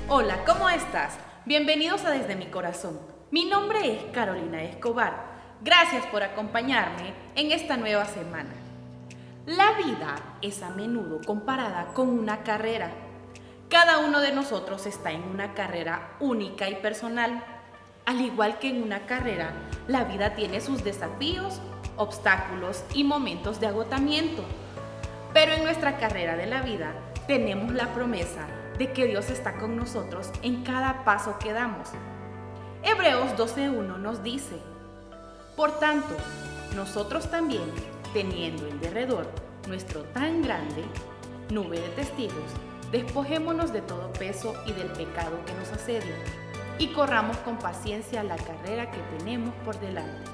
Hola, ¿cómo estás? Bienvenidos a Desde mi Corazón. Mi nombre es Carolina Escobar. Gracias por acompañarme en esta nueva semana. La vida es a menudo comparada con una carrera. Cada uno de nosotros está en una carrera única y personal. Al igual que en una carrera, la vida tiene sus desafíos, obstáculos y momentos de agotamiento. Pero en nuestra carrera de la vida tenemos la promesa de que Dios está con nosotros en cada paso que damos. Hebreos 12:1 nos dice: por tanto, nosotros también, teniendo en derredor nuestro tan grande nube de testigos, despojémonos de todo peso y del pecado que nos asedia, y corramos con paciencia la carrera que tenemos por delante.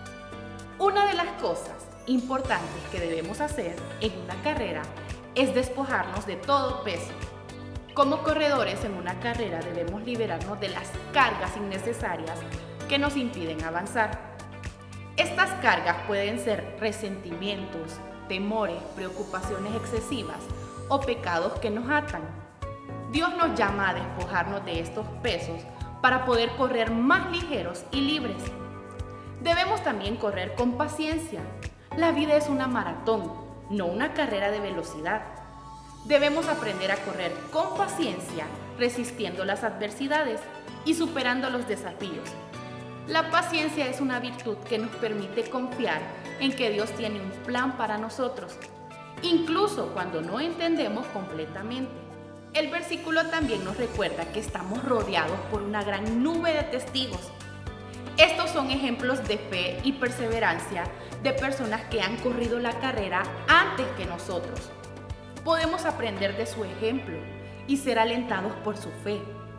Una de las cosas importantes que debemos hacer en una carrera es despojarnos de todo peso. Como corredores en una carrera debemos liberarnos de las cargas innecesarias que nos impiden avanzar. Estas cargas pueden ser resentimientos, temores, preocupaciones excesivas o pecados que nos atan. Dios nos llama a despojarnos de estos pesos para poder correr más ligeros y libres. Debemos también correr con paciencia. La vida es una maratón, no una carrera de velocidad. Debemos aprender a correr con paciencia, resistiendo las adversidades y superando los desafíos. La paciencia es una virtud que nos permite confiar en que Dios tiene un plan para nosotros, incluso cuando no entendemos completamente. El versículo también nos recuerda que estamos rodeados por una gran nube de testigos. Estos son ejemplos de fe y perseverancia de personas que han corrido la carrera antes que nosotros. Podemos aprender de su ejemplo y ser alentados por su fe.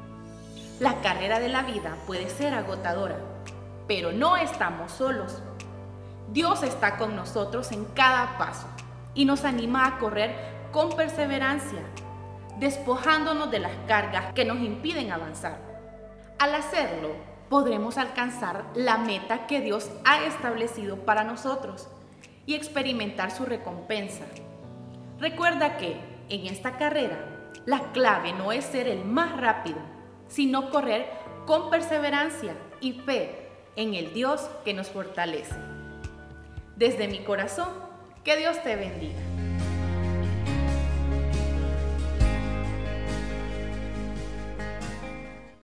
La carrera de la vida puede ser agotadora, pero no estamos solos. Dios está con nosotros en cada paso y nos anima a correr con perseverancia, despojándonos de las cargas que nos impiden avanzar. Al hacerlo, podremos alcanzar la meta que Dios ha establecido para nosotros y experimentar su recompensa. Recuerda que en esta carrera la clave no es ser el más rápido, sino correr con perseverancia y fe en el Dios que nos fortalece. Desde mi corazón, que Dios te bendiga.